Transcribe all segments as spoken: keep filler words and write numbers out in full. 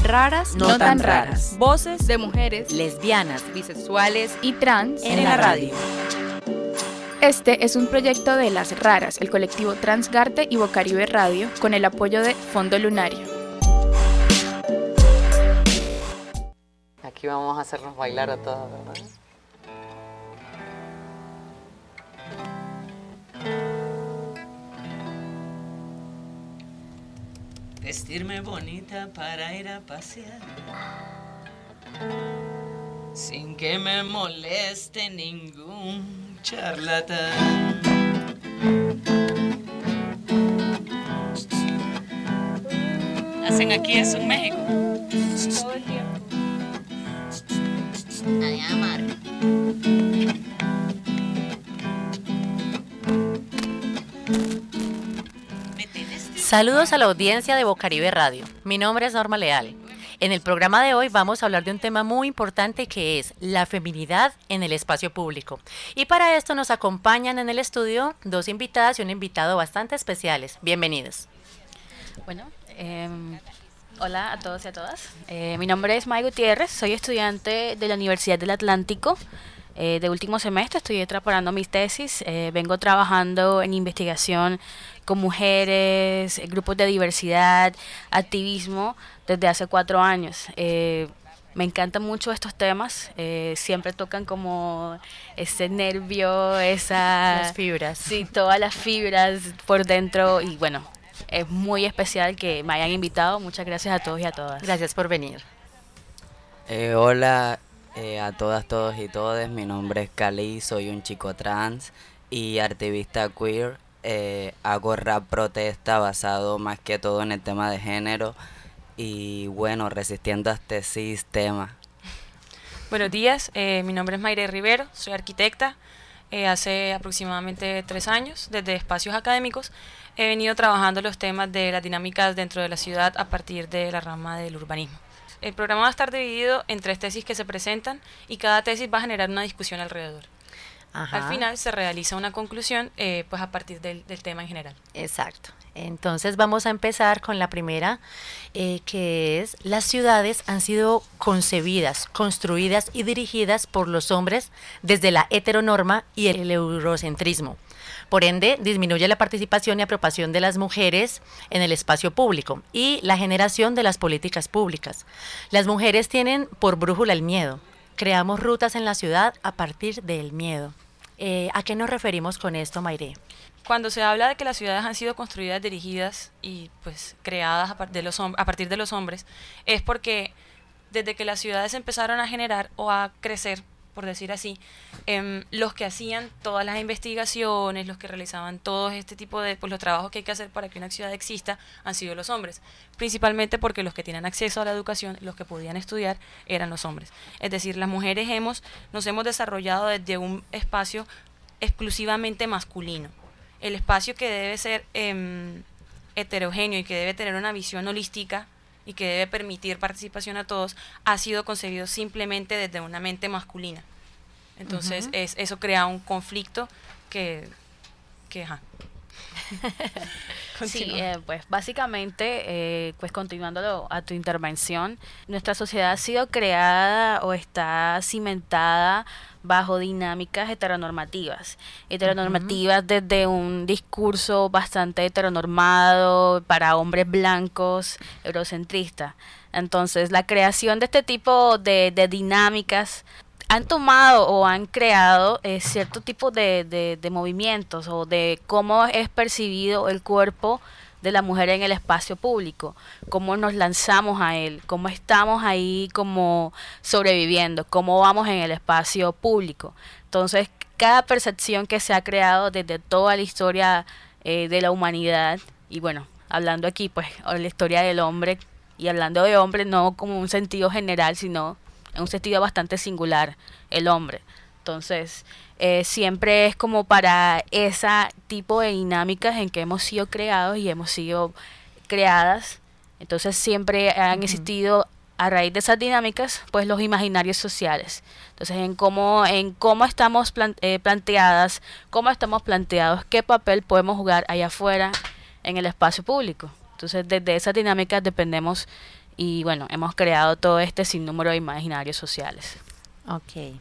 Raras, no, no tan, tan raras. raras. Voces de mujeres, lesbianas, bisexuales y trans en, en la radio. Este es un proyecto de Las Raras, el colectivo Transgarte y Bocaribe Radio, con el apoyo de Fondo Lunario. Aquí vamos a hacernos bailar a todas, ¿verdad? Vestirme bonita para ir a pasear, sin que me moleste ningún charlatán. ¿Hacen aquí eso en México? Todo el tiempo. Allá, Marca. Saludos a la audiencia de Bocaribe Radio. Mi nombre es Norma Leal. En el programa de hoy vamos a hablar de un tema muy importante que es la feminidad en el espacio público. Y para esto nos acompañan en el estudio dos invitadas y un invitado bastante especiales. Bienvenidos. Bueno, eh, hola a todos y a todas. Eh, mi nombre es May Gutiérrez, soy estudiante de la Universidad del Atlántico. Eh, de último semestre, estoy preparando mis tesis, eh, vengo trabajando en investigación con mujeres, grupos de diversidad, activismo desde hace cuatro años. Eh, me encantan mucho estos temas, eh, siempre tocan como ese nervio, esa... Las fibras. Sí, todas las fibras por dentro y bueno, es muy especial que me hayan invitado. Muchas gracias a todos y a todas. Gracias por venir. Eh, hola eh, a todas, todos y todes. Mi nombre es Cali, soy un chico trans y activista queer. Eh, hago rap protesta basado más que todo en el tema de género y bueno, resistiendo a este sistema. Buenos días, eh, mi nombre es Mayre Rivero, soy arquitecta. Eh, hace aproximadamente tres años, desde espacios académicos, he venido trabajando los temas de las dinámicas dentro de la ciudad a partir de la rama del urbanismo. El programa va a estar dividido en tres tesis que se presentan y cada tesis va a generar una discusión alrededor. Ajá. Al final se realiza una conclusión eh, pues a partir del, del tema en general. Exacto. Entonces vamos a empezar con la primera, eh, que es: las ciudades han sido concebidas, construidas y dirigidas por los hombres desde la heteronorma y el eurocentrismo. Por ende, disminuye la participación y apropiación de las mujeres en el espacio público y la generación de las políticas públicas. Las mujeres tienen por brújula el miedo. Creamos rutas en la ciudad a partir del miedo. Eh, ¿A qué nos referimos con esto, Mayre? Cuando se habla de que las ciudades han sido construidas, dirigidas y pues creadas a, par de los a partir de los hombres, es porque desde que las ciudades empezaron a generar o a crecer, por decir así, eh, los que hacían todas las investigaciones, los que realizaban todo este tipo de pues, los trabajos que hay que hacer para que una ciudad exista, han sido los hombres, principalmente porque los que tienen acceso a la educación, los que podían estudiar, eran los hombres. Es decir, las mujeres hemos nos hemos desarrollado desde un espacio exclusivamente masculino, el espacio que debe ser eh, heterogéneo y que debe tener una visión holística y que debe permitir participación a todos, ha sido concebido simplemente desde una mente masculina. Entonces, uh-huh. es, eso crea un conflicto que... que ajá. Sí, eh, pues básicamente, eh, pues continuando a tu intervención, nuestra sociedad ha sido creada o está cimentada bajo dinámicas heteronormativas, heteronormativas uh-huh. desde un discurso bastante heteronormado para hombres blancos, eurocentristas. Entonces, la creación de este tipo de, de dinámicas han tomado o han creado eh, cierto tipo de, de, de movimientos o de cómo es percibido el cuerpo de la mujer en el espacio público, cómo nos lanzamos a él, cómo estamos ahí como sobreviviendo, cómo vamos en el espacio público. Entonces, cada percepción que se ha creado desde toda la historia eh, de la humanidad, y bueno, hablando aquí pues de la historia del hombre, y hablando de hombre no como un sentido general, sino en un sentido bastante singular, el hombre. Entonces, eh, siempre es como para ese tipo de dinámicas en que hemos sido creados y hemos sido creadas. Entonces, siempre han uh-huh. existido, a raíz de esas dinámicas, pues los imaginarios sociales. Entonces, en cómo, en cómo estamos plan, eh, planteadas, cómo estamos planteados, qué papel podemos jugar allá afuera en el espacio público. Entonces, desde esas dinámicas dependemos y bueno, hemos creado todo este sinnúmero de imaginarios sociales. Ok.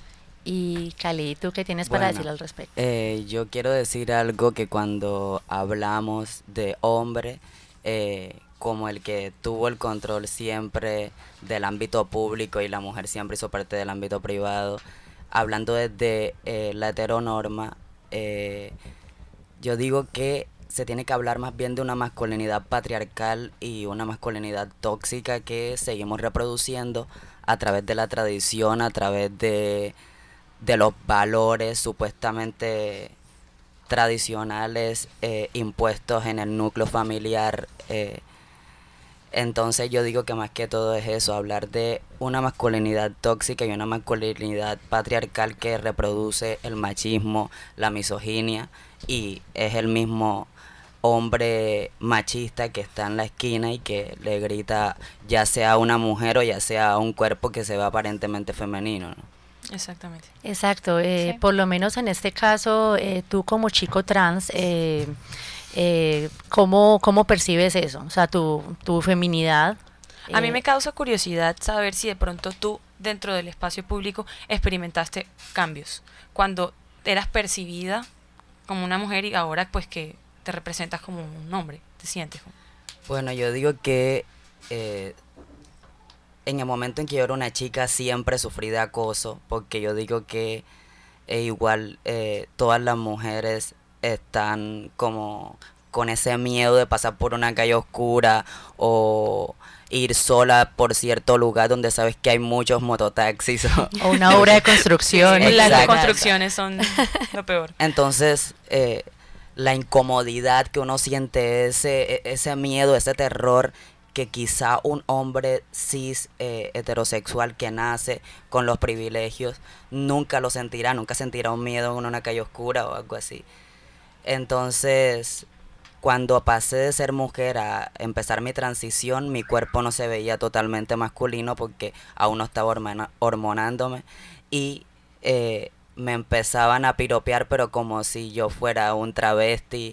Y Cali, ¿tú qué tienes para Bueno, decir al respecto? eh, yo quiero decir algo que cuando hablamos de hombre, eh, como el que tuvo el control siempre del ámbito público y la mujer siempre hizo parte del ámbito privado, hablando desde eh, la heteronorma, eh, yo digo que se tiene que hablar más bien de una masculinidad patriarcal y una masculinidad tóxica que seguimos reproduciendo a través de la tradición, a través de, de los valores supuestamente tradicionales eh, impuestos en el núcleo familiar. Eh, entonces yo digo que más que todo es eso, hablar de una masculinidad tóxica y una masculinidad patriarcal que reproduce el machismo, la misoginia, y es el mismo hombre machista que está en la esquina y que le grita ya sea a una mujer o ya sea a un cuerpo que se ve aparentemente femenino, ¿no? Exactamente. Exacto, eh, Sí. por lo menos en este caso, eh, tú como chico trans, eh, eh, ¿cómo, cómo percibes eso? O sea, tu, tu feminidad. A mí eh, me causa curiosidad saber si de pronto tú, dentro del espacio público, experimentaste cambios. Cuando eras percibida como una mujer y ahora pues que te representas como un hombre, te sientes como... Bueno, yo digo que eh, en el momento en que yo era una chica siempre sufrí de acoso, porque yo digo que eh, igual eh, todas las mujeres están como con ese miedo de pasar por una calle oscura o ir sola por cierto lugar donde sabes que hay muchos mototaxis. o- O una obra de construcción. Sí, Las exacto. construcciones son lo peor. Entonces, eh, la incomodidad que uno siente, ese, e- ese miedo, ese terror que quizá un hombre cis eh, heterosexual que nace con los privilegios nunca lo sentirá, nunca sentirá un miedo en una calle oscura o algo así. Entonces, cuando pasé de ser mujer a empezar mi transición, mi cuerpo no se veía totalmente masculino porque aún no estaba hormona- hormonándome y eh, me empezaban a piropear, pero como si yo fuera un travesti,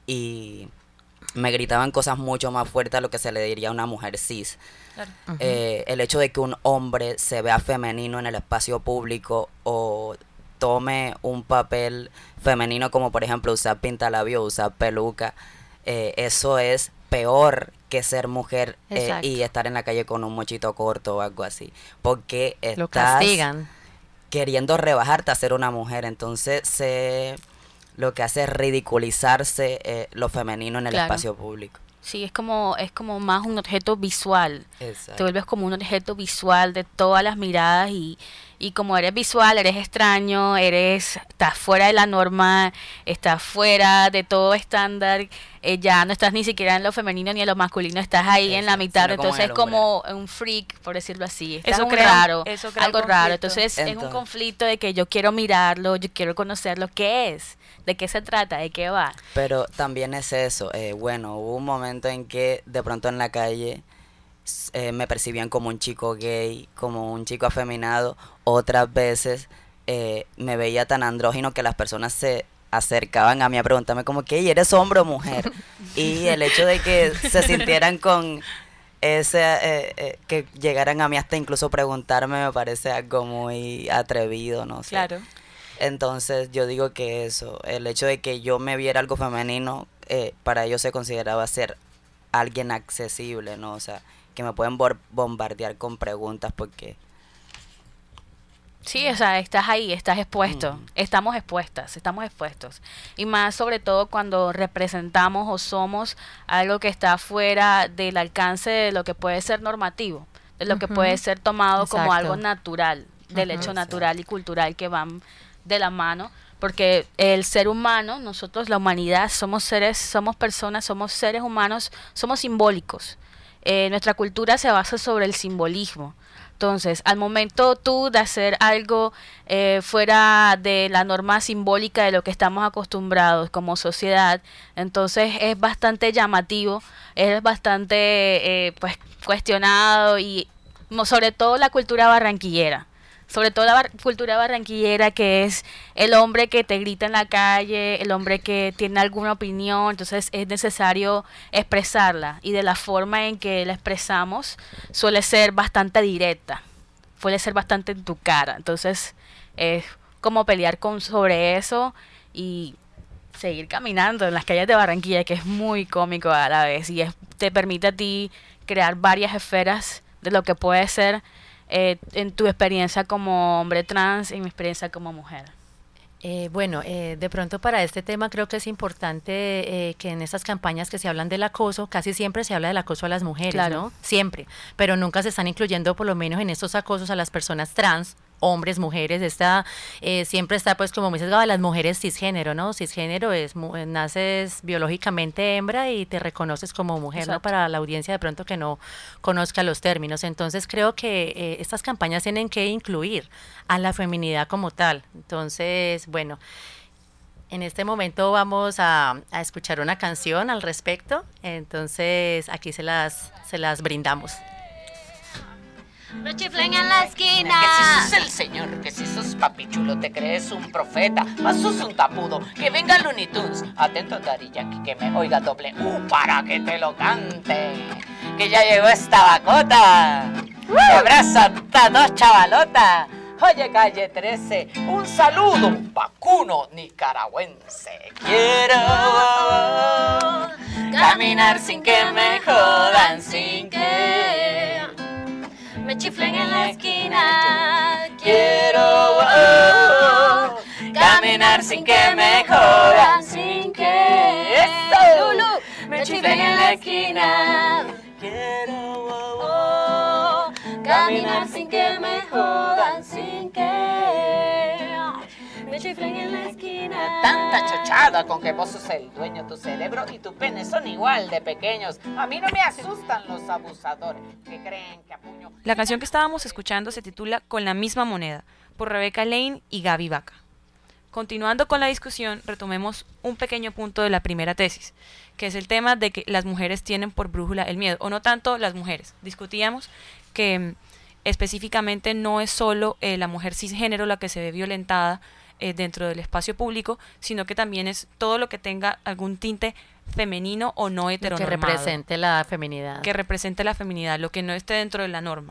y me gritaban cosas mucho más fuertes a lo que se le diría a una mujer cis. Claro. Ujú. Eh, el hecho de que un hombre se vea femenino en el espacio público o tome un papel femenino como por ejemplo usar pintalabios, usar peluca, eh, eso es peor que ser mujer eh, Exacto. y estar en la calle con un mochito corto o algo así, porque Lo estás castigan. queriendo rebajarte a ser una mujer. Entonces se lo que hace es ridiculizarse eh, lo femenino en el Claro. espacio público. Sí, es como, es como más un objeto visual. Te Exacto. vuelves como un objeto visual de todas las miradas y, y como eres visual, eres extraño, eres, estás fuera de la norma, estás fuera de todo estándar, eh, ya no estás ni siquiera en lo femenino ni en lo masculino, estás ahí en la Exacto, mitad, sino como en entonces el es como un freak, por decirlo así, estás Eso un crea- raro, eso crea un algo raro, conflicto. entonces es un Entonces- conflicto de que yo quiero mirarlo, yo quiero conocerlo, ¿qué es? ¿De qué se trata? ¿De qué va? Pero también es eso, eh, bueno, hubo un momento en que de pronto en la calle s- eh, me percibían como un chico gay, como un chico afeminado, otras veces eh, me veía tan andrógino que las personas se acercaban a mí a preguntarme como que "Ey, ¿eres hombre o mujer?" Y el hecho de que se sintieran con ese, eh, eh, que llegaran a mí hasta incluso preguntarme me parece algo muy atrevido, no sé. Claro. Entonces yo digo que eso, el hecho de que yo me viera algo femenino, eh, para ellos se consideraba ser alguien accesible, ¿no? O sea, que me pueden bor- bombardear con preguntas porque... Sí, o sea, estás ahí, estás expuesto, Ujú. estamos expuestas, estamos expuestos. Y más sobre todo cuando representamos o somos algo que está fuera del alcance de lo que puede ser normativo, de lo que Ujú. puede ser tomado como Exacto. algo natural, del Ujú. hecho natural y cultural que van de la mano, porque el ser humano, nosotros, la humanidad, somos seres, somos personas, somos seres humanos, somos simbólicos. Eh, nuestra cultura se basa sobre el simbolismo. Entonces, al momento tú de hacer algo eh, fuera de la norma simbólica de lo que estamos acostumbrados como sociedad, entonces es bastante llamativo, es bastante eh, pues cuestionado y mo- sobre todo la cultura barranquillera. sobre todo la bar- cultura barranquillera, que es el hombre que te grita en la calle, el hombre que tiene alguna opinión, entonces es necesario expresarla, y de la forma en que la expresamos suele ser bastante directa, suele ser bastante en tu cara, entonces es como pelear con sobre eso y seguir caminando en las calles de Barranquilla, que es muy cómico a la vez, y es, te permite a ti crear varias esferas de lo que puede ser eh, en tu experiencia como hombre trans y mi experiencia como mujer. Eh, bueno, eh, de pronto para este tema creo que es importante eh, que en estas campañas que se hablan del acoso, casi siempre se habla del acoso a las mujeres, Claro. ¿no? Siempre, pero nunca se están incluyendo por lo menos en estos acosos a las personas trans, hombres, mujeres, está, eh, siempre está pues como muy sesgado a las mujeres cisgénero, ¿no? Cisgénero es, mu- eh, naces biológicamente hembra y te reconoces como mujer, ¿no? Exacto. Para la audiencia de pronto que no conozca los términos. Entonces creo que eh, estas campañas tienen que incluir a la feminidad como tal. Entonces, bueno, en este momento vamos a, a escuchar una canción al respecto. Entonces aquí se las, se las brindamos. No chiflen en la esquina. Que si sos el señor, que si sos papi chulo, te crees un profeta, más sos un tapudo, que venga Looney Tunes, atento Daddy Yankee, que me oiga doble U para que te lo cante, que ya llegó esta bacota, que abraza a dos chavalotas. Oye, calle trece, un saludo, un vacuno nicaragüense. Quiero caminar sin que me jodan, sin que Me chiflen en la esquina. quiero oh, caminar sin que me jodan, sin que eso Lulu, me chiflen en la esquina. quiero oh, Oh, caminar sin que me jodan, sin que me chiflen en la esquina. tanta chochada con que vos sos el dueño, tu cerebro y tu pene son igual de pequeños. A mí no me asustan los abusadores que creen que a puño. La canción que estábamos escuchando se titula Con la misma moneda, por Rebeca Lane y Gaby Vaca. Continuando con la discusión, retomemos un pequeño punto de la primera tesis, que es el tema de que las mujeres tienen por brújula el miedo, o no tanto las mujeres. Discutíamos que mm, específicamente no es solo eh, la mujer cisgénero la que se ve violentada eh, dentro del espacio público, sino que también es todo lo que tenga algún tinte femenino o no Que heteronormado. represente la feminidad. Que represente la feminidad, lo que no esté dentro de la norma.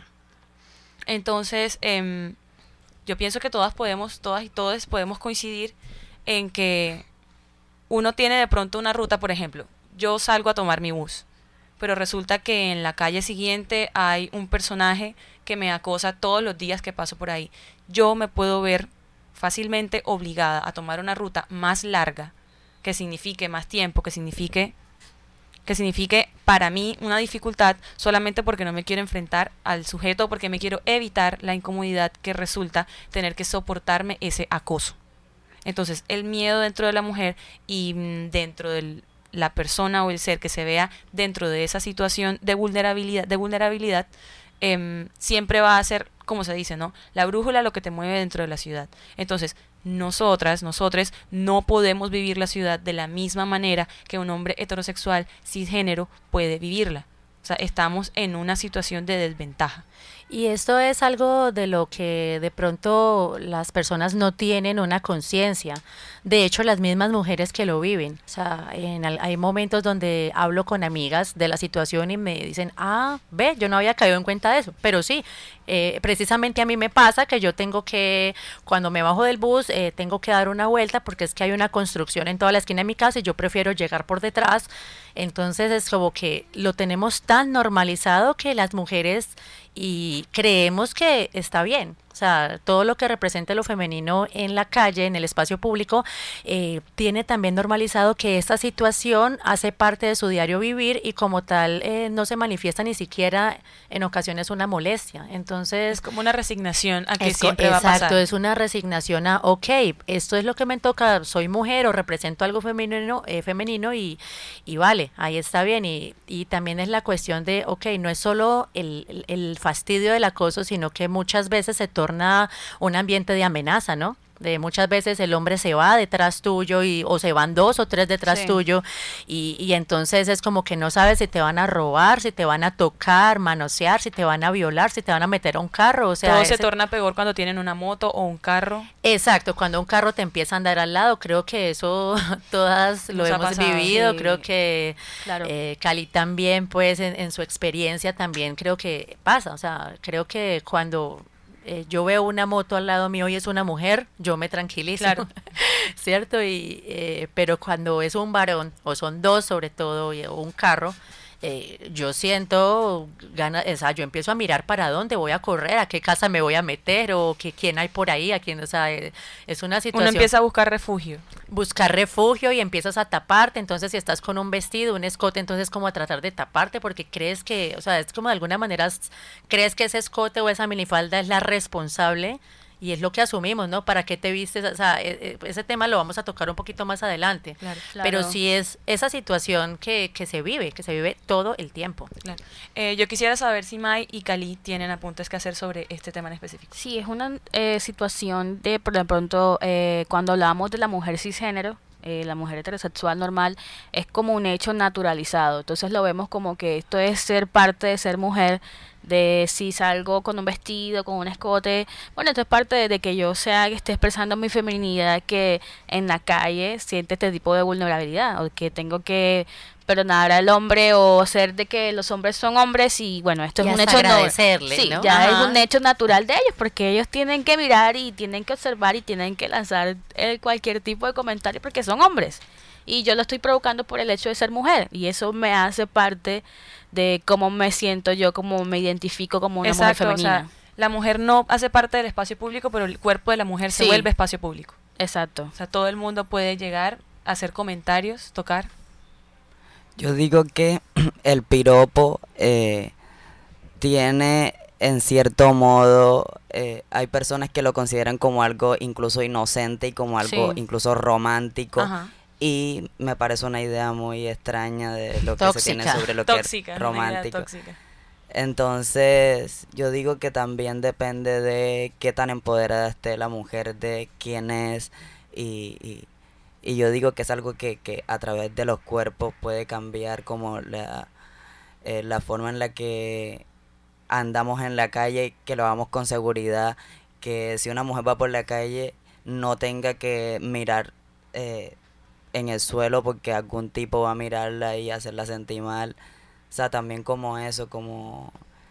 Entonces, em, yo pienso que todas podemos, todas y todos podemos coincidir en que uno tiene de pronto una ruta, por ejemplo, yo salgo a tomar mi bus, pero resulta que en la calle siguiente hay un personaje que me acosa todos los días que paso por ahí. Yo me puedo ver fácilmente obligada a tomar una ruta más larga, que signifique más tiempo, que signifique que signifique para mí una dificultad solamente porque no me quiero enfrentar al sujeto, porque me quiero evitar la incomodidad que resulta tener que soportarme ese acoso. Entonces, el miedo dentro de la mujer y mm, dentro de la persona o el ser que se vea dentro de esa situación de vulnerabilidad, de vulnerabilidad em, siempre va a ser, como se dice, ¿no? La brújula lo que te mueve dentro de la ciudad. Entonces, nosotras, nosotros no podemos vivir la ciudad de la misma manera que un hombre heterosexual cisgénero puede vivirla. O sea, estamos en una situación de desventaja. Y esto es algo de lo que de pronto las personas no tienen una conciencia. De hecho, las mismas mujeres que lo viven. O sea, en, al- hay momentos donde hablo con amigas de la situación y me dicen, ah, ve, yo no había caído en cuenta de eso. Pero sí, eh, precisamente a mí me pasa que yo tengo que, cuando me bajo del bus, eh, tengo que dar una vuelta porque es que hay una construcción en toda la esquina de mi casa y yo prefiero llegar por detrás. Entonces es como que lo tenemos tan normalizado que las mujeres y creemos que está bien. O sea, todo lo que represente lo femenino en la calle, en el espacio público, eh, tiene también normalizado que esta situación hace parte de su diario vivir y como tal eh, no se manifiesta ni siquiera en ocasiones una molestia. Entonces, Es como una resignación a que es co- siempre va a exacto, pasar. es una resignación a, ok, esto es lo que me toca, soy mujer o represento algo femenino, eh, femenino y, y vale, ahí está bien. Y, y también es la cuestión de, ok, no es solo el, el- el fastidio del acoso, sino que muchas veces se torna torna un ambiente de amenaza, ¿no? De muchas veces el hombre se va detrás tuyo y o se van dos o tres detrás Sí. tuyo y, y entonces es como que no sabes si te van a robar, si te van a tocar, manosear, si te van a violar, si te van a meter a un carro, o sea, Todo se ese- torna peor cuando tienen una moto o un carro. exacto, cuando un carro te empieza a andar al lado, creo que eso todas lo Nos ha hemos pasado, vivido, sí. creo que Claro. eh, Cali también, pues en, en su experiencia también creo que pasa, o sea, creo que cuando eh, yo veo una moto al lado mío y es una mujer, yo me tranquilizo, Claro. ¿cierto? Y, eh, pero cuando es un varón, o son dos sobre todo, y- o un carro, eh, yo siento ganas, o sea, yo empiezo a mirar para dónde voy a correr, a qué casa me voy a meter, o que, quién hay por ahí, a quién, o sea, eh, es una Uno situación empieza a buscar refugio. buscar refugio y empiezas a taparte, entonces si estás con un vestido, un escote, entonces como a tratar de taparte porque crees que, o sea, es como de alguna manera s- crees que ese escote o esa minifalda es la responsable y es lo que asumimos, ¿no? ¿Para qué te vistes? O sea, e- e- ese tema lo vamos a tocar un poquito más adelante, Claro. pero Claro. sí es esa situación que, que se vive, que se vive todo el tiempo. Claro. Eh, yo quisiera saber si Mai y Cali tienen apuntes que hacer sobre este tema en específico. Sí, es una eh, situación de, por de pronto, eh, cuando hablamos de la mujer cisgénero, eh, la mujer heterosexual normal, es como un hecho naturalizado. Entonces lo vemos como que esto es ser parte de ser mujer, de si salgo con un vestido, con un escote, bueno, esto es parte de, de que yo sea, que esté expresando mi feminidad, que en la calle siente este tipo de vulnerabilidad, o que tengo que perdonar al hombre o hacer de que los hombres son hombres y bueno, esto Y es un hasta hecho no- agradecerle, sí, ¿no? ya Ajá. es un hecho natural de ellos porque ellos tienen que mirar y tienen que observar y tienen que lanzar eh, cualquier tipo de comentario porque son hombres y yo lo estoy provocando por el hecho de ser mujer y eso me hace parte de cómo me siento yo, cómo me identifico como una Exacto, mujer o sea, femenina. la mujer no hace parte del espacio público, pero el cuerpo de la mujer se Sí. vuelve espacio público. Exacto. O sea, todo el mundo puede llegar, hacer comentarios, tocar. Yo digo que el piropo eh, tiene en cierto modo, eh, hay personas que lo consideran como algo incluso inocente y como algo Sí. incluso romántico. Ajá. Y me parece una idea muy extraña de lo que se tiene Tóxica. sobre lo que Tóxica, es una idea romántico. tóxica. Entonces, yo digo que también depende de qué tan empoderada esté la mujer, de quién es, y, y, y yo digo que es algo que, que a través de los cuerpos puede cambiar como la, eh, la forma en la que andamos en la calle, que lo hagamos con seguridad, que si una mujer va por la calle no tenga que mirar eh, en el suelo porque algún tipo va a mirarla y hacerla sentir mal. O sea, también como eso, como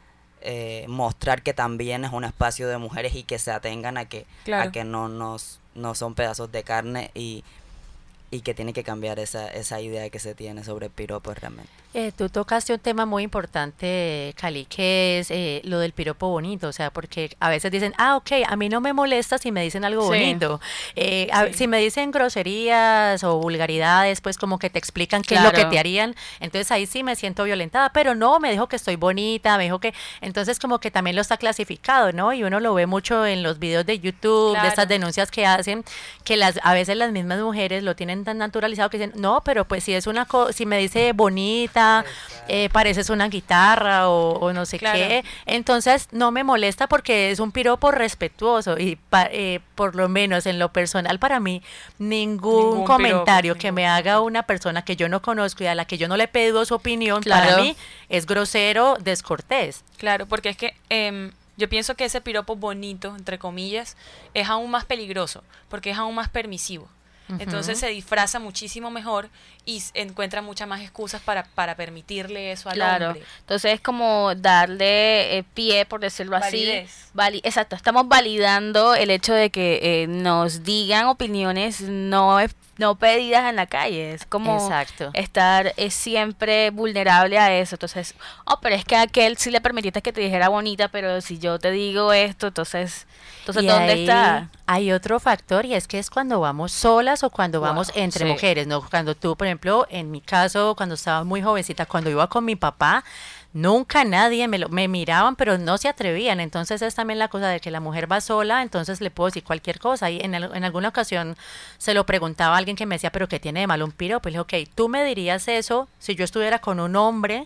eh, mostrar que también es un espacio de mujeres y que se atengan a que, Claro. a que no, nos, no son pedazos de carne y, y que tiene que cambiar esa, esa idea que se tiene sobre el piropo realmente. Eh, tú tocaste un tema muy importante, Cali, que es eh, lo del piropo bonito, o sea, porque a veces dicen, ah, ok, a mí no me molesta si me dicen algo Sí. bonito. Eh, a- Sí. Si me dicen groserías o vulgaridades, pues como que te explican qué es lo que Claro. te harían, entonces ahí sí me siento violentada, pero no, me dijo que estoy bonita, me dijo que, entonces como que también lo está clasificado, ¿no? Y uno lo ve mucho en los videos de YouTube, de Claro. estas denuncias que hacen, que las a veces las mismas mujeres lo tienen tan naturalizado que dicen, no, pero pues si es una co si me dice bonita, eh, pareces una guitarra o, o no sé Claro. qué, entonces no me molesta porque es un piropo respetuoso y pa- eh, por lo menos en lo personal para mí ningún, Ningún comentario piropo, que ningún me haga una persona que yo no conozco y a la que yo no le he pedido su opinión, Claro. para mí es grosero, descortés. Claro, porque es que em, yo pienso que ese piropo bonito, entre comillas, es aún más peligroso, porque es aún más permisivo. Entonces se disfraza muchísimo mejor y s- encuentra muchas más excusas para, para permitirle eso al Claro, hombre. entonces es como darle eh, pie, por decirlo Validez. así. Vali Exacto, estamos validando el hecho de que eh, nos digan opiniones no, es- no pedidas en la calle. Es como Exacto. estar eh, siempre vulnerable a eso. Entonces, oh, pero es que a aquel sí le permitiste que te dijera bonita, pero si yo te digo esto, entonces, entonces Y ¿dónde ahí está? Hay otro factor y es que es cuando vamos solas o cuando Wow, vamos entre sí. mujeres, ¿no? Cuando tú, por ejemplo, en mi caso, cuando estaba muy jovencita, cuando iba con mi papá, nunca nadie me, lo, me miraban, pero no se atrevían. Entonces es también la cosa de que la mujer va sola, entonces le puedo decir cualquier cosa. Y en, al- en alguna ocasión se lo preguntaba a alguien que me decía, pero ¿qué tiene de malo un piropo? Y le dije, ok, tú me dirías eso si yo estuviera con un hombre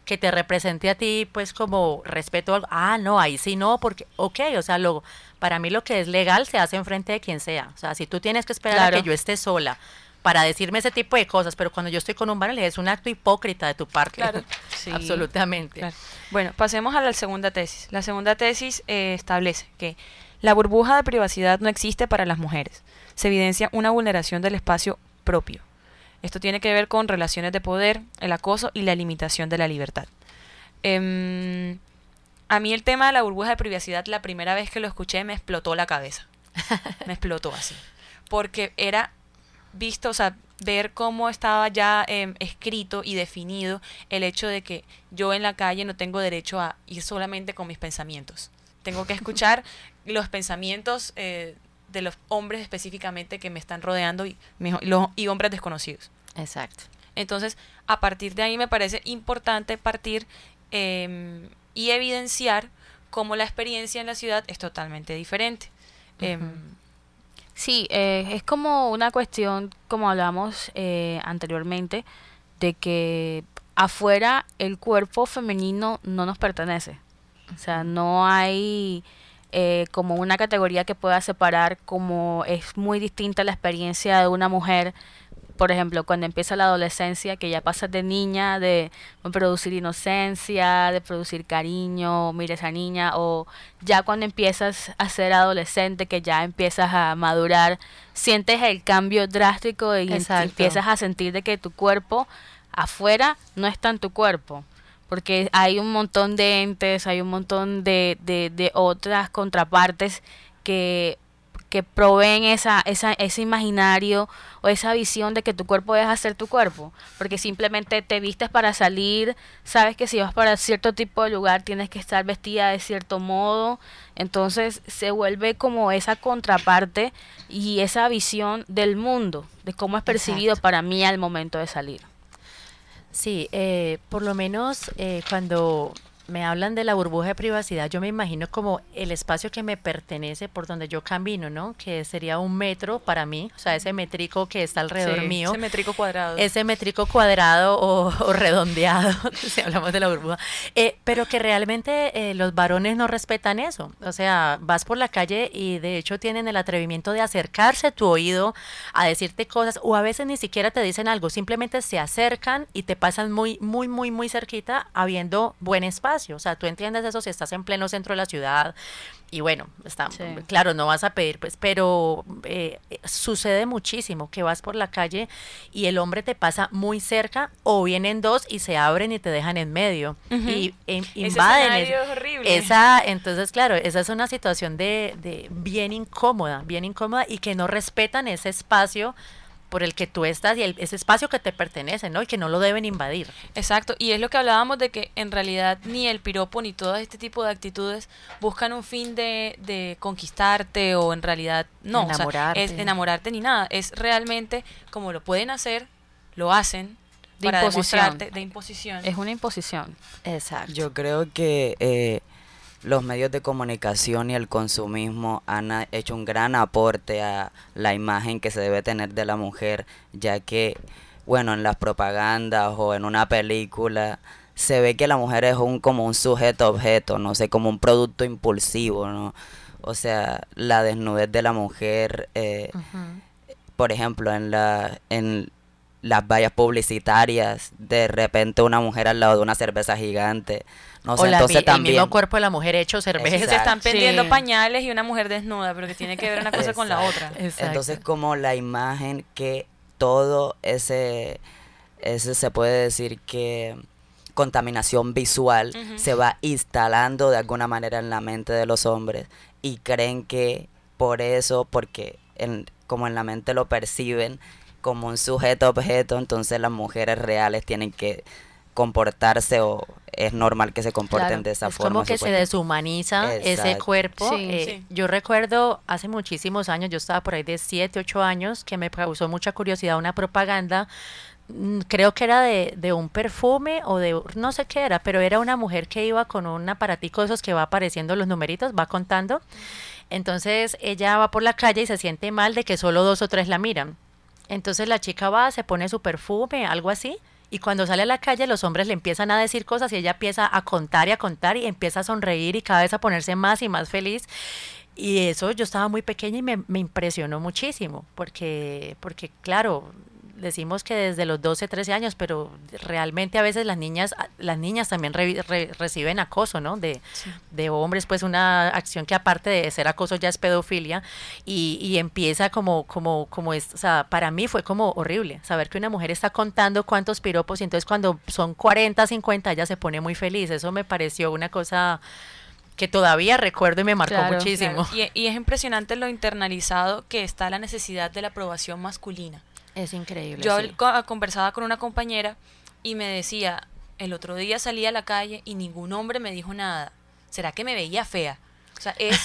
que te represente a ti, pues como respeto, algo. Ah, no, ahí sí no, porque, ok, o sea, lo, para mí lo que es legal se hace enfrente de quien sea. O sea, si tú tienes que esperar Claro. a que yo esté sola para decirme ese tipo de cosas, pero cuando yo estoy con un varón, es un acto hipócrita de tu parte. Claro. Sí. Absolutamente. Claro. Bueno, pasemos a la segunda tesis. La segunda tesis eh, establece que la burbuja de privacidad no existe para las mujeres. Se evidencia una vulneración del espacio propio. Esto tiene que ver con relaciones de poder, el acoso y la limitación de la libertad. Em, a mí el tema de la burbuja de privacidad, la primera vez que lo escuché me explotó la cabeza. Me explotó así. Porque era visto, o sea, ver cómo estaba ya eh, escrito y definido el hecho de que yo en la calle no tengo derecho a ir solamente con mis pensamientos. Tengo que escuchar los pensamientos eh, de los hombres específicamente que me están rodeando y, los, y hombres desconocidos. Exacto. Entonces, a partir de ahí me parece importante partir eh, y evidenciar cómo la experiencia en la ciudad es totalmente diferente. Uh-huh. Eh, Sí, eh, es como una cuestión, como hablamos eh, anteriormente, de que afuera el cuerpo femenino no nos pertenece. O sea, no hay eh, como una categoría que pueda separar, como es muy distinta la experiencia de una mujer. Por ejemplo, cuando empieza la adolescencia, que ya pasas de niña, de producir inocencia, de producir cariño, mira esa niña, o ya cuando empiezas a ser adolescente, que ya empiezas a madurar, sientes el cambio drástico y Exacto. empiezas a sentir de que tu cuerpo afuera no está en tu cuerpo. Porque hay un montón de entes, hay un montón de, de, de otras contrapartes que que proveen esa, esa, ese imaginario o esa visión de que tu cuerpo deja ser tu cuerpo, porque simplemente te vistes para salir, sabes que si vas para cierto tipo de lugar tienes que estar vestida de cierto modo, entonces se vuelve como esa contraparte y esa visión del mundo, de cómo es percibido Exacto. para mí al momento de salir. Sí, eh, por lo menos eh, cuando me hablan de la burbuja de privacidad, yo me imagino como el espacio que me pertenece por donde yo camino, ¿no? Que sería un metro para mí, o sea, ese metrico que está alrededor sí, mío. ese métrico cuadrado. Ese métrico cuadrado o, o redondeado, si hablamos de la burbuja. Eh, pero que realmente eh, los varones no respetan eso. O sea, vas por la calle y de hecho tienen el atrevimiento de acercarse a tu oído a decirte cosas, o a veces ni siquiera te dicen algo, simplemente se acercan y te pasan muy, muy, muy, muy cerquita habiendo buen espacio. O sea, tú entiendes eso si estás en pleno centro de la ciudad y bueno, está, Sí. claro, no vas a pedir, pues, pero eh, sucede muchísimo que vas por la calle y el hombre te pasa muy cerca o vienen dos y se abren y te dejan en medio Ujú. y e, Ese invaden. escenario es- es horrible. Esa, entonces, claro, esa es una situación de, de bien incómoda, bien incómoda y que no respetan ese espacio por el que tú estás y el, ese espacio que te pertenece, ¿no? Y que no lo deben invadir. Exacto, y es lo que hablábamos de que en realidad ni el piropo ni todo este tipo de actitudes buscan un fin de, de conquistarte o en realidad no, o sea, Enamorarte. es enamorarte ni nada, es realmente como lo pueden hacer, lo hacen De para imposición. demostrarte de imposición. Es una imposición. Exacto. Yo creo que eh, los medios de comunicación y el consumismo han a- hecho un gran aporte a la imagen que se debe tener de la mujer, ya que, bueno, en las propagandas o en una película se ve que la mujer es un como un sujeto objeto, no sé, como un producto impulsivo, ¿no? O sea, la desnudez de la mujer, eh, Ujú. por ejemplo, en la en las vallas publicitarias, de repente una mujer al lado de una cerveza gigante, no O sé, la, entonces mi- el también mismo cuerpo de la mujer hecho cerveza. Se están Sí. vendiendo pañales y una mujer desnuda, pero que tiene que ver una cosa con la Exacto. otra. Exacto. Entonces como la imagen que todo ese, ese se puede decir que contaminación visual Ujú. se va instalando de alguna manera en la mente de los hombres y creen que por eso, porque en, como en la mente lo perciben como un sujeto objeto, entonces las mujeres reales tienen que comportarse o es normal que se comporten Claro, de esa es forma. como que se supuestamente. deshumaniza ese Exacto. cuerpo. Sí. eh, Sí. Yo recuerdo hace muchísimos años, yo estaba por ahí de siete, ocho años, que me causó mucha curiosidad una propaganda, mm, creo que era de, de un perfume o de, no sé qué era, pero era una mujer que iba con un aparatico de esos que va apareciendo los numeritos, va contando. Entonces ella va por la calle y se siente mal de que solo dos o tres la miran. Entonces la chica va, se pone su perfume, algo así, Y cuando sale a la calle, los hombres le empiezan a decir cosas y ella empieza a contar y a contar y empieza a sonreír y cada vez a ponerse más y más feliz. Y eso yo estaba muy pequeña y me, me impresionó muchísimo, porque, porque claro, decimos que desde los doce, trece años, pero realmente a veces las niñas las niñas también re, re, reciben acoso, ¿no? De, sí. de hombres, pues una acción que aparte de ser acoso ya es pedofilia y, y empieza como, como, como es, o sea, para mí fue como horrible saber que una mujer está contando cuántos piropos y entonces cuando son cuarenta, cincuenta ella se pone muy feliz. Eso me pareció una cosa que todavía recuerdo y me marcó claro, muchísimo. Claro. Y, y es impresionante lo internalizado que está la necesidad de la aprobación masculina. Es increíble. Yo sí. conversaba con una compañera y me decía, el otro día salí a la calle y ningún hombre me dijo nada. ¿Será que me veía fea? O sea, es,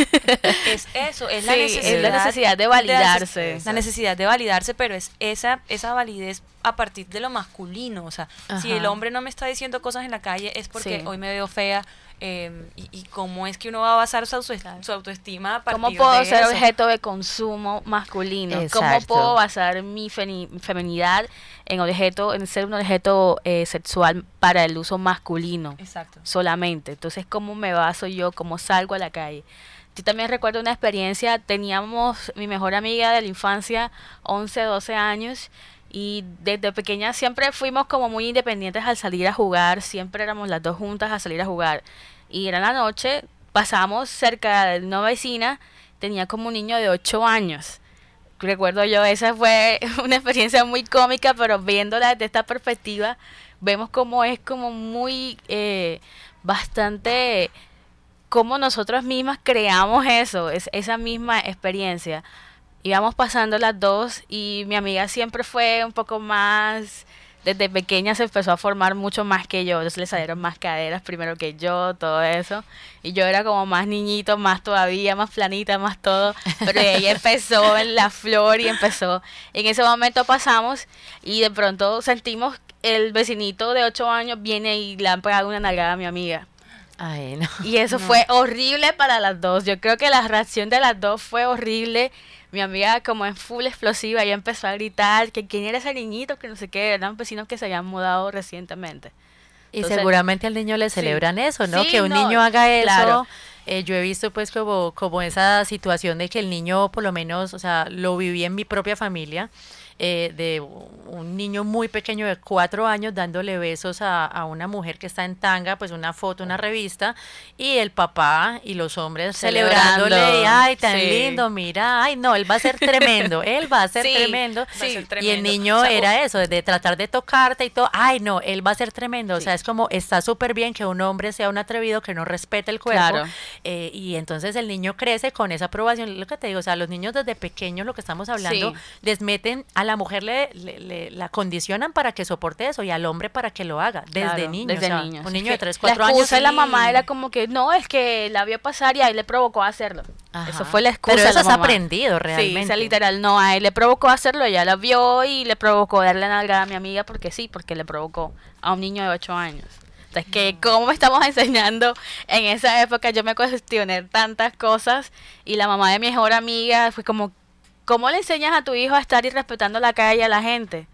es eso, es, sí, la necesidad, es la necesidad de validarse. De, la necesidad de validarse, pero es esa, esa validez a partir de lo masculino. O sea, ajá. si el hombre no me está diciendo cosas en la calle es porque sí. hoy me veo fea. Eh, y, y cómo es que uno va a basar su, autoestima, su autoestima a partir ¿Cómo puedo de ser eso? Objeto de consumo masculino? Exacto. ¿Cómo puedo basar mi femi- feminidad en objeto, en ser un objeto eh, sexual para el uso masculino? Exacto. Solamente. Entonces, ¿cómo me baso yo? ¿Cómo salgo a la calle? Yo también recuerdo una experiencia, teníamos mi mejor amiga de la infancia, once, doce años, y desde pequeña siempre fuimos como muy independientes al salir a jugar, siempre éramos las dos juntas a salir a jugar. Y era la noche, pasamos cerca de una vecina, tenía como un niño de ocho años. Recuerdo yo, esa fue una experiencia muy cómica, pero viéndola desde esta perspectiva, vemos cómo es como muy, eh, bastante, cómo nosotros mismas creamos eso, es, esa misma experiencia. Íbamos pasando las dos y mi amiga siempre fue un poco más, desde pequeña se empezó a formar mucho más que yo, entonces le salieron más caderas primero que yo, todo eso, y yo era como más niñito, más todavía, más planita, más todo, pero ella empezó en la flor y empezó, en ese momento pasamos y de pronto sentimos el vecinito de ocho años viene y le han pegado una nalgada a mi amiga. Ay, no. Y eso no. fue horrible para las dos, yo creo que la reacción de las dos fue horrible. Mi amiga como en full explosiva, ella empezó a gritar que quién era ese niñito, que no sé qué, eran vecinos que se habían mudado recientemente. Y Entonces, seguramente al niño le celebran sí. eso, ¿no? Sí, que un no, niño haga eso. Claro. Eh, yo he visto pues como, como esa situación de que el niño por lo menos, o sea, lo viví en mi propia familia, eh, de un niño muy pequeño de cuatro años dándole besos a, a una mujer que está en tanga, pues una foto, una revista, y el papá y los hombres Celebrando. celebrándole, y, ay, tan sí. lindo, mira, ay, no, él va a ser tremendo, él va a ser sí, tremendo, sí. ser tremendo. Y el niño o sea, era eso, de tratar de tocarte y todo, ay, no, él va a ser tremendo, sí. o sea, es como, está súper bien que un hombre sea un atrevido, que no respete el cuerpo, claro. eh, y entonces el niño crece con esa aprobación, lo que te digo, o sea, los niños desde pequeños, lo que estamos hablando, sí. les meten, a la mujer le, le, le la condicionan para que soporte eso y al hombre para que lo haga, desde claro, niño, desde o sea, niños. un niño es de tres, cuatro años. La excusa años. de la sí. mamá era como que, no, es que la vio pasar y ahí le provocó a hacerlo. Ajá. Eso fue la excusa. Pero eso de la es mamá. aprendido realmente. Sí, o sea, literal, no, a él le provocó hacerlo, ella la vio y le provocó darle la nalgada a mi amiga porque sí, porque le provocó a un niño de ocho años. Entonces, que cómo me estamos enseñando en esa época, yo me cuestioné tantas cosas y la mamá de mi mejor amiga fue como, ¿cómo le enseñas a tu hijo a estar irrespetando la calle a la gente?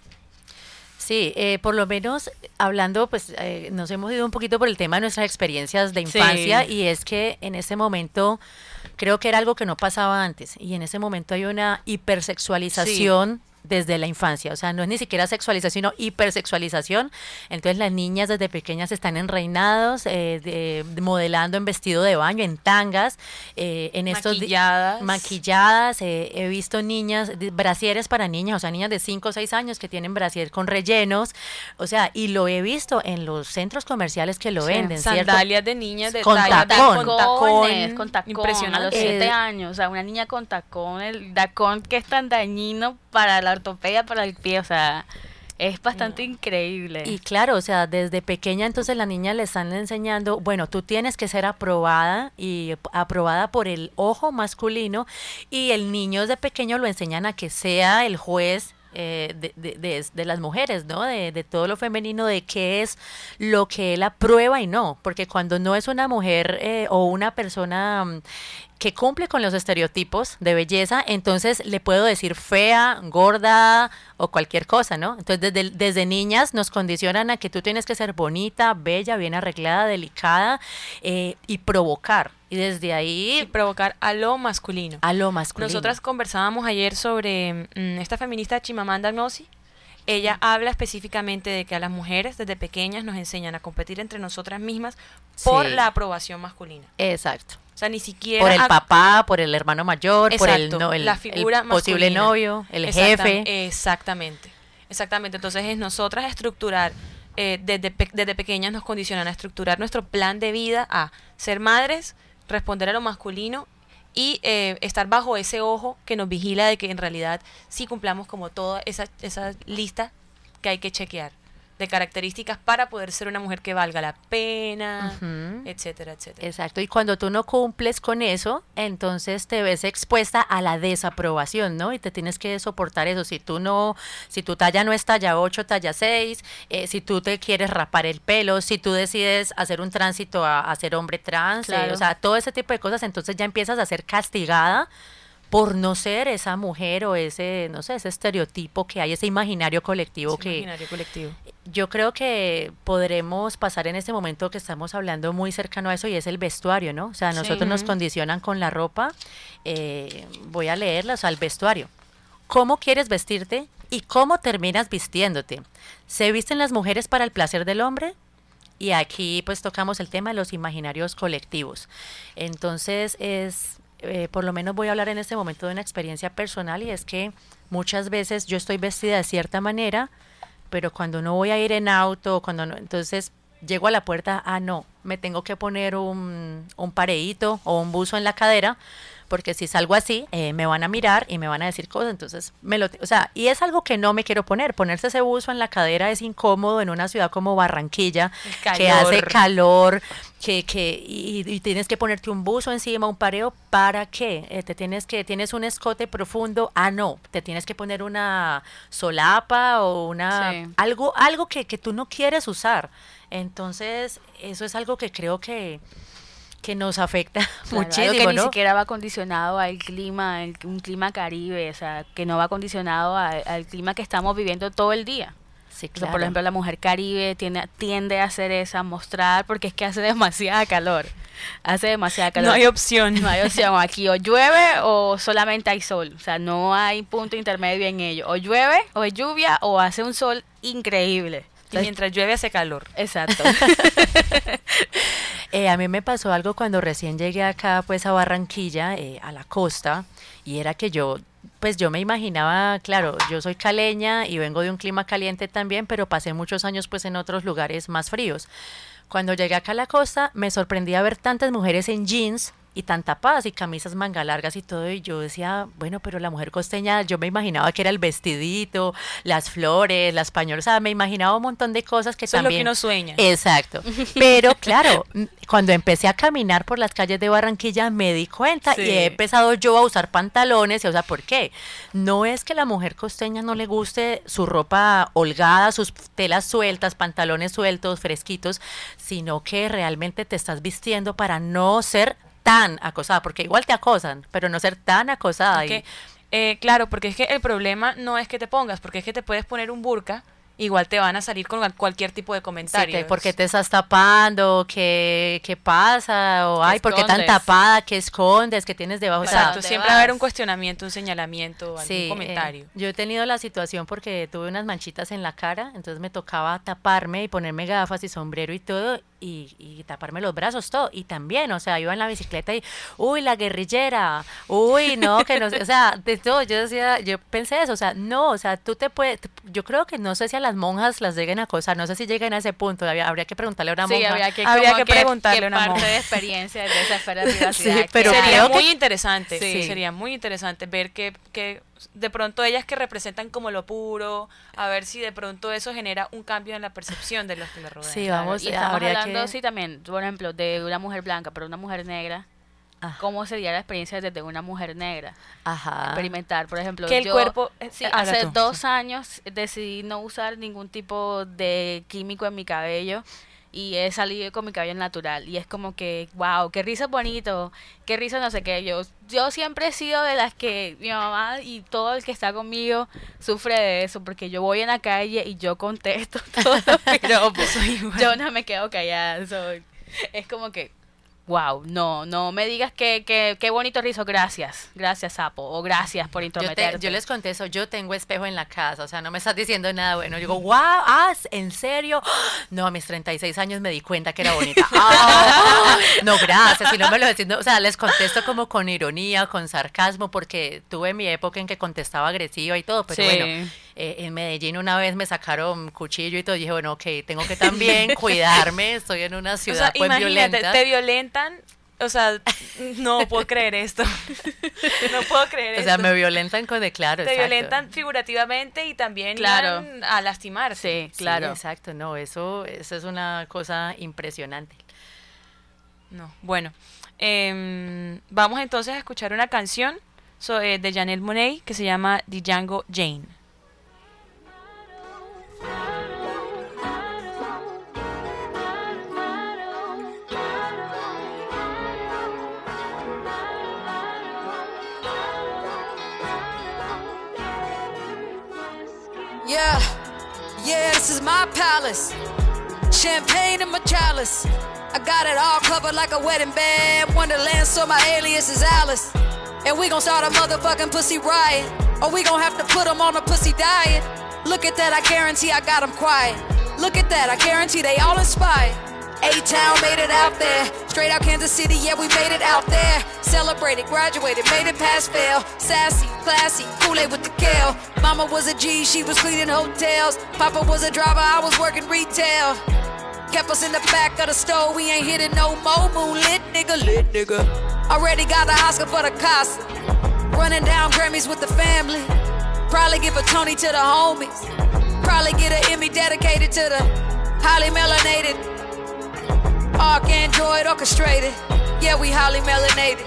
Sí, eh, por lo menos hablando, pues eh, nos hemos ido un poquito por el tema de nuestras experiencias de infancia sí. y es que en ese momento creo que era algo que no pasaba antes y en ese momento hay una hipersexualización sí. desde la infancia, o sea, no es ni siquiera sexualización, sino hipersexualización. Entonces las niñas desde pequeñas están en reinados, eh, de, de, modelando en vestido de baño, en tangas, eh, en estos maquilladas, maquilladas. Eh, he visto niñas, de, brasieres para niñas, o sea, niñas de cinco o seis años que tienen brasier con rellenos, o sea, y lo he visto en los centros comerciales que lo sí, venden, sandalias ¿cierto? de niñas de con talla, tacón, con tacón, con tacón, impresionante. A los siete eh, años, o sea, una niña con tacón, el tacón que es tan dañino para la ortopedia, para el pie, o sea, es bastante no. increíble. Y claro, o sea, desde pequeña entonces la niña le están enseñando, bueno, tú tienes que ser aprobada y aprobada por el ojo masculino y el niño desde pequeño lo enseñan a que sea el juez Eh, de, de, de, de las mujeres, ¿no? De, de todo lo femenino, de qué es lo que él aprueba y no, porque cuando no es una mujer eh, o una persona que cumple con los estereotipos de belleza, entonces le puedo decir fea, gorda o cualquier cosa, ¿no? Entonces desde, desde niñas nos condicionan a que tú tienes que ser bonita, bella, bien arreglada, delicada eh, y provocar. Y desde ahí... Y provocar a lo masculino. A lo masculino. Nosotras conversábamos ayer sobre mm, esta feminista Chimamanda Ngozi. Ella habla específicamente de que a las mujeres desde pequeñas nos enseñan a competir entre nosotras mismas por Sí. la aprobación masculina. Exacto. O sea, ni siquiera... Por el a- papá, por el hermano mayor, por el, Exacto, no, el, la el figura posible masculina. novio, el Exactam- jefe. Exactamente, exactamente. Entonces es nosotras estructurar, eh, desde, pe- desde pequeñas nos condicionan a estructurar nuestro plan de vida a ser madres, responder a lo masculino y eh, estar bajo ese ojo que nos vigila de que en realidad sí cumplamos como toda esa, esa lista que hay que chequear de características para poder ser una mujer que valga la pena, Ujú. etcétera, etcétera. Exacto, y cuando tú no cumples con eso, entonces te ves expuesta a la desaprobación, ¿no? Y te tienes que soportar eso. Si tú no, si tu talla no es talla ocho, talla seis, eh, si tú te quieres rapar el pelo, si tú decides hacer un tránsito a, a ser hombre trans, eh, Claro. o sea, todo ese tipo de cosas, entonces ya empiezas a ser castigada por no ser esa mujer o ese, no sé, ese estereotipo que hay, ese imaginario colectivo Ese que, imaginario colectivo. yo creo que podremos pasar en este momento que estamos hablando muy cercano a eso y es el vestuario, ¿no? O sea, nosotros nos condicionan con la ropa. Eh, voy a leerla, o sea, el vestuario. ¿Cómo quieres vestirte y cómo terminas vistiéndote? ¿Se visten las mujeres para el placer del hombre? Y aquí pues tocamos el tema de los imaginarios colectivos. Entonces es, eh, por lo menos voy a hablar en este momento de una experiencia personal y es que muchas veces yo estoy vestida de cierta manera, pero cuando no voy a ir en auto, cuando no, entonces llego a la puerta, ah, no, me tengo que poner un, un pareíto o un buzo en la cadera, porque si salgo así, eh, me van a mirar y me van a decir cosas, entonces me lo, o sea, y es algo que no me quiero poner, ponerse ese buzo en la cadera es incómodo en una ciudad como Barranquilla, El que hace calor. calor, que, que, y, y tienes que ponerte un buzo encima, un pareo, ¿para qué? Eh, te tienes que, tienes un escote profundo, ah, no, te tienes que poner una solapa o una, Sí. algo, algo que, que tú no quieres usar. Entonces, eso es algo que creo que, que nos afecta Claro, muchísimo, algo que ni ¿no? siquiera va condicionado al clima, el- un clima caribe, o sea, que no va condicionado a- al clima que estamos viviendo todo el día. Sí, O sea, claro. por ejemplo, la mujer caribe tiende, tiende a hacer esa, a mostrar, porque es que hace demasiada calor. Hace demasiada calor. No hay opción. No hay opción. Aquí o llueve o solamente hay sol. O sea, no hay punto intermedio en ello. O llueve, o es lluvia, o hace un sol increíble. Y mientras llueve hace calor. Exacto. Eh, a mí me pasó algo cuando recién llegué acá, pues a Barranquilla, eh, a la costa, y era que yo, pues yo me imaginaba, claro, yo soy caleña y vengo de un clima caliente también, pero pasé muchos años pues en otros lugares más fríos. Cuando llegué acá a la costa, me sorprendía ver tantas mujeres en jeans y tan tapadas y camisas manga largas y todo, y yo decía, bueno, pero la mujer costeña, yo me imaginaba que era el vestidito, las flores, las pañolas, o sea, me imaginaba un montón de cosas que Eso es lo que también... uno sueña. Exacto. Pero claro, m- cuando empecé a caminar por las calles de Barranquilla me di cuenta Sí. y he empezado yo a usar pantalones, y, o sea, ¿por qué? No es que la mujer costeña no le guste su ropa holgada, sus telas sueltas, pantalones sueltos, fresquitos, sino que realmente te estás vistiendo para no ser tan acosada, porque igual te acosan, pero no ser tan acosada. Es y- que, eh, claro, porque es que el problema no es que te pongas, porque es que te puedes poner un burka, igual te van a salir con cualquier tipo de Sí, comentario. que ¿por qué te estás tapando? ¿Qué, qué pasa? O, ¿Qué ay, ¿por qué tan escondes? tapada? ¿Qué escondes? ¿Qué tienes debajo? O sea, Exacto, ¿dónde siempre va a haber vas? un cuestionamiento, un señalamiento, algún sí, comentario. eh, yo he tenido la situación porque tuve unas manchitas en la cara, entonces me tocaba taparme y ponerme gafas y sombrero y todo, y, y taparme los brazos, todo. Y también, o sea, iba en la bicicleta y, uy, la guerrillera, uy, no, que no sé, o sea, de todo, yo decía, yo pensé eso, o sea, no, o sea, tú te puedes, yo creo que no sé si a las monjas las lleguen a acosar, no sé si lleguen a ese punto, habría, habría que preguntarle a una Sí, monja. habría que, Habría como que preguntarle qué a una parte monja. de experiencia de esa esfera de privacidad. Sí, pero que hay. sería creo que- muy interesante, Sí. sería muy interesante ver que, que de pronto ellas que representan como lo puro, a ver si de pronto eso genera un cambio en la percepción de los que le rodean. Sí, Claro, vamos, y estamos habría hablando, que- sí, también, por ejemplo, de una mujer blanca, pero una mujer negra. Ah. ¿Cómo sería la experiencia desde una mujer negra? Ajá. Experimentar, por ejemplo, Que el yo, cuerpo- eh, sí, habla hace tú. dos años decidí no usar ningún tipo de químico en mi cabello y he salido con mi cabello natural y es como que, wow, qué rizo bonito, qué rizo no sé qué. Yo, yo siempre he sido de las que mi mamá y todo el que está conmigo sufre de eso, porque yo voy en la calle y yo contesto todos los piropos. Yo no me quedo callada. Soy, es como que, wow, no, no me digas que, que, qué bonito rizo, gracias, gracias sapo, o gracias por Yo, intrometerte. te- yo les contesto, yo tengo espejo en la casa, o sea, no me estás diciendo nada bueno. Yo digo, wow, ah, ¿en serio? No, a mis treinta y seis años me di cuenta que era bonita. Ah, no, gracias, si no me lo decís, no, o sea, les contesto como con ironía, con sarcasmo, porque tuve mi época en que contestaba agresiva y todo, pero Sí. bueno, eh, en Medellín una vez me sacaron cuchillo y todo, y dije, bueno, ok, tengo que también cuidarme, estoy en una O ciudad sea, pues imagínate, violenta. te violentan, o sea, no puedo creer esto. No puedo creer O sea, esto. me violentan con de claro, Te exacto. violentan figurativamente y también Claro. iban a lastimar. Sí, Sí, claro. exacto, no, eso, eso es una cosa impresionante. No, bueno. em, vamos entonces a escuchar una canción so- eh, de Janelle Monáe que se llama Django Jane. Yeah, yeah, this is my palace. Champagne in my chalice. I got it all covered like a wedding band. Wonderland, so my alias is Alice. And we gon' start a motherfucking pussy riot. Or we gon' have to put them on a pussy diet. Look at that, I guarantee I got them quiet. Look at that, I guarantee they all inspired. A-Town made it out there. Straight out Kansas City, yeah, we made it out there. Celebrated, graduated, made it past fail. Sassy, classy, Kool-Aid with the kale. Mama was a G, she was cleaning hotels. Papa was a driver, I was working retail. Kept us in the back of the store, we ain't hitting no more. Moonlit nigga, lit nigga. Already got the Oscar for the Casa. Running down Grammys with the family. Probably give a Tony to the homies. Probably get an Emmy dedicated to the highly melanated. Arc Android orchestrated. Yeah, we highly melanated.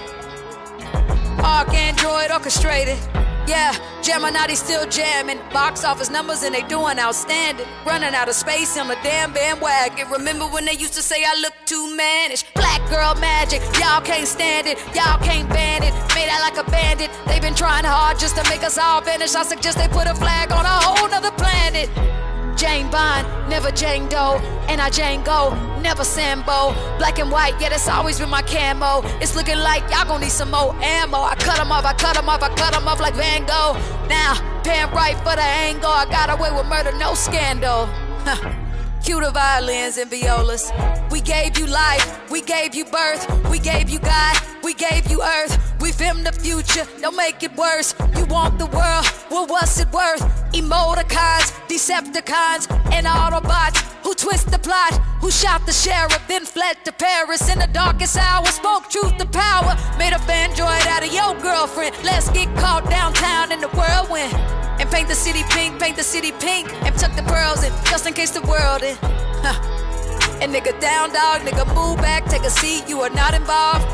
Arc Android orchestrated. Yeah, Gemini still jamming. Box office numbers and they doing outstanding. Running out of space on the damn bandwagon. Remember when they used to say I look too mannish? Black girl magic, y'all can't stand it. Y'all can't ban it. Made out like a bandit. They been trying hard just to make us all vanish. I suggest they put a flag on a whole nother planet. Jane Bond, never Jane Doe. And I Jane Go, never Sambo. Black and white, yeah, that's always been my camo. It's looking like y'all gon' need some more ammo. I cut 'em off, I cut 'em off, I cut 'em off like Van Gogh. Now, pan right for the angle. I got away with murder, no scandal. Huh. Cue the violins and violas. We gave you life, we gave you birth, we gave you God, we gave you earth. We filmed the future, don't make it worse. You want the world, well what's it worth? Emoticons, Decepticons, and Autobots who twist the plot, who shot the sheriff, then fled to Paris in the darkest hour, spoke truth to power, made a android out of your girlfriend. Let's get caught downtown in the whirlwind. And paint the city pink, paint the city pink, and tuck the pearls in, just in case the world in. Huh. And nigga down dog, nigga move back, take a seat, you are not involved.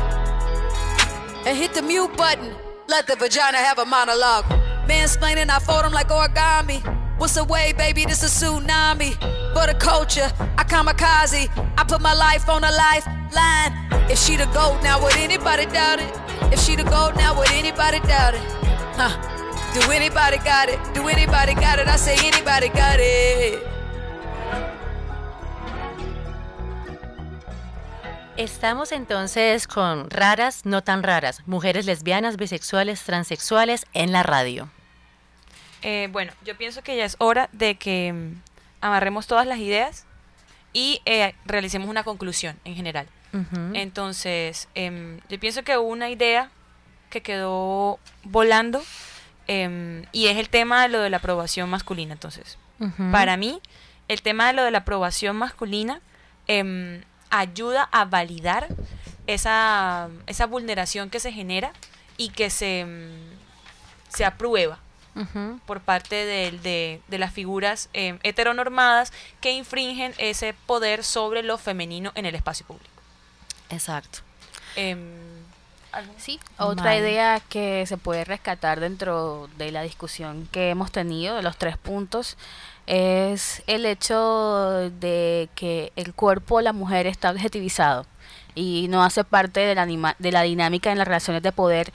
And hit the mute button, let the vagina have a monologue. Mansplaining, I fold them like origami. What's the way, baby, this a tsunami. For the culture, I kamikaze, I put my life on a lifeline. If she the GOAT, now would anybody doubt it? If she the GOAT, now would anybody doubt it? Huh. Do anybody got it? Do anybody got it? I say anybody got it. Estamos entonces con raras, no tan raras, mujeres lesbianas, bisexuales, transexuales en la radio. Eh, bueno, yo pienso que ya es hora de que mm, amarremos todas las ideas y eh, realicemos una conclusión en general. Ujú. Entonces, em, yo pienso que hubo una idea que quedó volando em, y es el tema de lo de la aprobación masculina. Entonces, Ujú. para mí, el tema de lo de la aprobación masculina em, ayuda a validar esa, esa vulneración que se genera y que se, em, se aprueba Ujú. por parte de, de, de las figuras eh, heteronormadas que infringen ese poder sobre lo femenino en el espacio público. Exacto. Em, ¿algo? Sí, otra Vale. idea que se puede rescatar dentro de la discusión que hemos tenido, de los tres puntos, es el hecho de que el cuerpo de la mujer está objetivizado y no hace parte de la, anima- de la dinámica en las relaciones de poder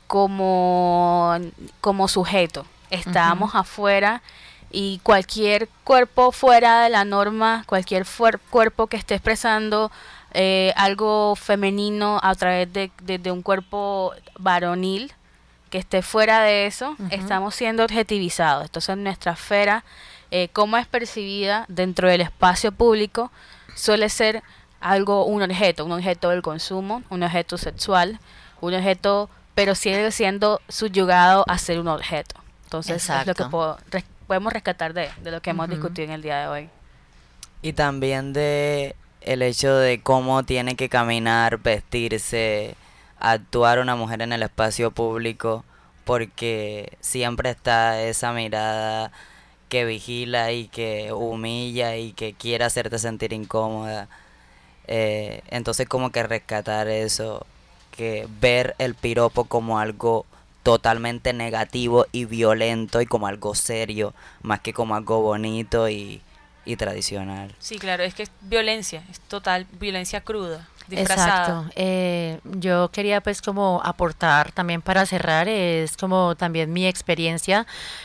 como, como sujeto. Estamos uh-huh. afuera y cualquier cuerpo fuera de la norma, cualquier fuer- cuerpo que esté expresando eh, algo femenino a través de, de, de un cuerpo varonil que esté fuera de eso, uh-huh. estamos siendo objetivizados. Entonces nuestra esfera, eh, cómo es percibida dentro del espacio público, suele ser algo, un objeto, un objeto del consumo, un objeto sexual, un objeto, pero sigue siendo subyugado a ser un objeto. Entonces Exacto. es lo que puedo, res, podemos rescatar de, de lo que hemos uh-huh. discutido en el día de hoy. Y también de el hecho de cómo tiene que caminar, vestirse, actuar una mujer en el espacio público, porque siempre está esa mirada que vigila y que humilla y que quiere hacerte sentir incómoda. Eh, entonces como que rescatar eso, que ver el piropo como algo totalmente negativo y violento y como algo serio, más que como algo bonito y, y tradicional. Sí, claro, es que es violencia, es total violencia cruda. Disfrazada. Exacto. Eh, yo quería pues como aportar también para cerrar, es como también mi experiencia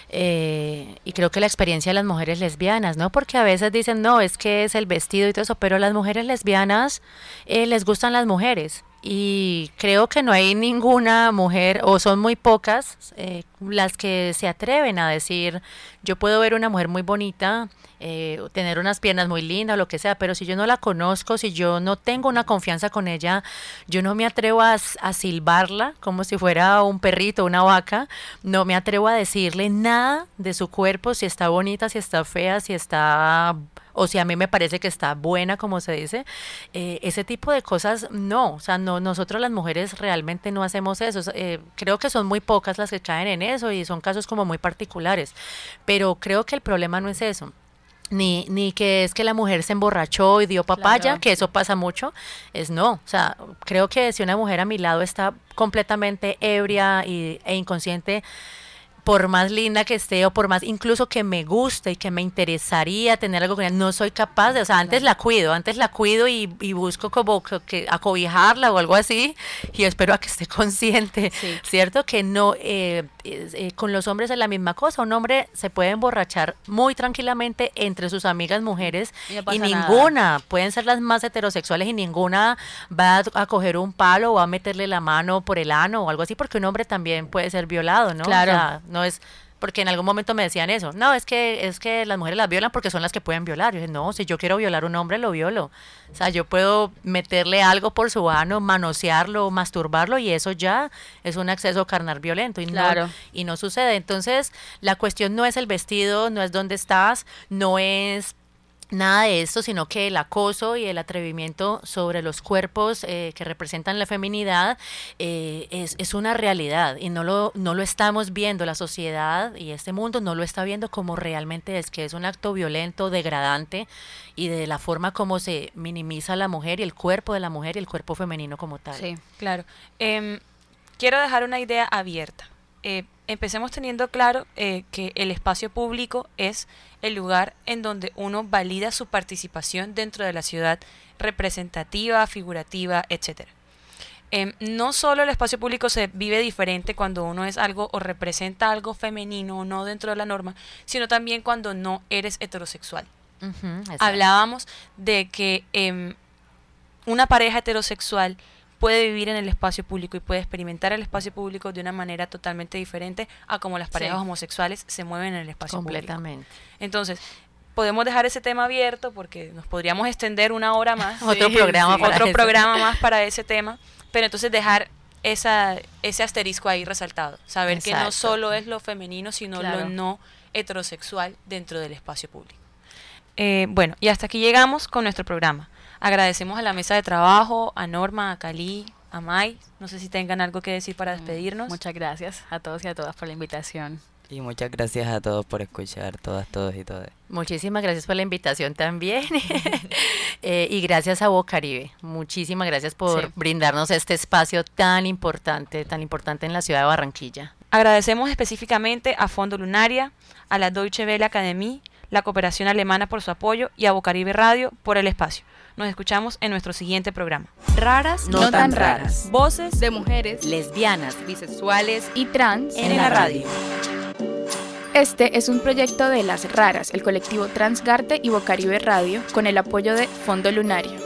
eh, y creo que la experiencia de las mujeres lesbianas, ¿no? Porque a veces dicen, no, es que es el vestido y todo eso, pero las mujeres lesbianas eh, les gustan las mujeres. Y creo que no hay ninguna mujer, o son muy pocas, eh, las que se atreven a decir, yo puedo ver una mujer muy bonita, eh, tener unas piernas muy lindas o lo que sea, pero si yo no la conozco, si yo no tengo una confianza con ella, yo no me atrevo a, a silbarla como si fuera un perrito, una vaca, no me atrevo a decirle nada de su cuerpo, si está bonita, si está fea, si está... o si a mí me parece que está buena, como se dice, eh, ese tipo de cosas no, o sea, no, nosotros las mujeres realmente no hacemos eso, eh, creo que son muy pocas las que caen en eso y son casos como muy particulares, pero creo que el problema no es eso. Ni, ni que es que la mujer se emborrachó y dio papaya, claro. que eso pasa mucho, es no, o sea, creo que si una mujer a mi lado está completamente ebria y, e inconsciente, por más linda que esté o por más incluso que me guste y que me interesaría tener algo con ella, no soy capaz de, o sea, antes la cuido, antes la cuido y, y busco como que, que acobijarla o algo así y espero a que esté consciente, sí. ¿cierto? Que no, eh, eh, con los hombres es la misma cosa, un hombre se puede emborrachar muy tranquilamente entre sus amigas mujeres y, no y ninguna, nada. Pueden ser las más heterosexuales y ninguna va a, a coger un palo o va a meterle la mano por el ano o algo así, porque un hombre también puede ser violado, ¿no? Claro. O sea, no es porque en algún momento me decían eso, no, es que es que las mujeres las violan porque son las que pueden violar. Yo dije, no, si yo quiero violar a un hombre, lo violo. O sea, yo puedo meterle algo por su ano, manosearlo, masturbarlo y eso ya es un acceso carnal violento y, claro. no, y no sucede. Entonces, la cuestión no es el vestido, no es dónde estás, no es nada de esto, sino que el acoso y el atrevimiento sobre los cuerpos eh, que representan la feminidad eh, es, es una realidad y no lo, no lo estamos viendo, la sociedad y este mundo no lo está viendo como realmente es, que es un acto violento, degradante y de la forma como se minimiza la mujer y el cuerpo de la mujer y el cuerpo femenino como tal. Sí, claro. Eh, quiero dejar una idea abierta. Eh, empecemos teniendo claro eh, que el espacio público es el lugar en donde uno valida su participación dentro de la ciudad representativa, figurativa, etcétera. Eh, no solo el espacio público se vive diferente cuando uno es algo o representa algo femenino o no dentro de la norma, sino también cuando no eres heterosexual. Uh-huh, Hablábamos de que eh, una pareja heterosexual puede vivir en el espacio público y puede experimentar el espacio público de una manera totalmente diferente a como las parejas sí. homosexuales se mueven en el espacio completamente. público. Entonces, podemos dejar ese tema abierto porque nos podríamos extender una hora más. otro sí, programa, sí. para otro eso. programa más para ese tema, pero entonces dejar esa ese asterisco ahí resaltado, saber Exacto. que no solo es lo femenino, sino claro. lo no heterosexual dentro del espacio público. Eh, bueno, y hasta aquí llegamos con nuestro programa. Agradecemos a la mesa de trabajo, a Norma, a Cali, a May. No sé si tengan algo que decir para despedirnos. Muchas gracias a todos y a todas por la invitación. Y muchas gracias a todos por escuchar, todas, todos y todas. Muchísimas gracias por la invitación también. eh, y gracias a Bocaribe. Muchísimas gracias por sí. brindarnos este espacio tan importante, tan importante en la ciudad de Barranquilla. Agradecemos específicamente a Fondo Lunaria, a la Deutsche Welle Academie, la Cooperación Alemana por su apoyo y a Bocaribe Radio por el espacio. Nos escuchamos en nuestro siguiente programa. Raras, no, no tan raras. Voces de mujeres, lesbianas, bisexuales y trans en, en la radio. Este es un proyecto de Las Raras, el colectivo Transgarte y Bocaribe Radio, con el apoyo de Fondo Lunario.